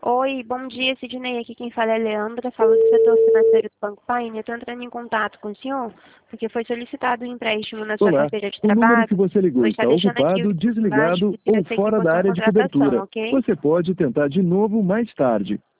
Oi, bom dia, Sidney. Aqui quem fala é Leandra, falo do setor financeiro do Banco Paine. Eu estou entrando em contato com o senhor porque foi solicitado um empréstimo na sua Olá, carteira de o número trabalho. que você ligou Vou estar está deixando aqui o ocupado, link embaixo desligado para ou ser fora da execução área de contratação, cobertura. ok? Você pode tentar de novo mais tarde.